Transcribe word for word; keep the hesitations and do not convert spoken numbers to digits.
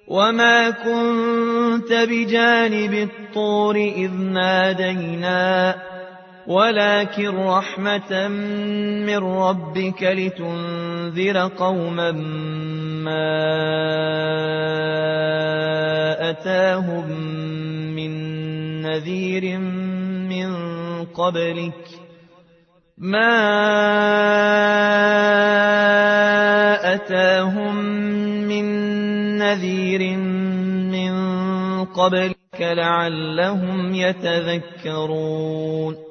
وما كنت بجانب الطور إذ نادينا ولكن رحمة من ربك لتنذر قوما ما أتاهم من نذير من قبلك ما أتاهم من نذير من قبلك لعلهم يتذكرون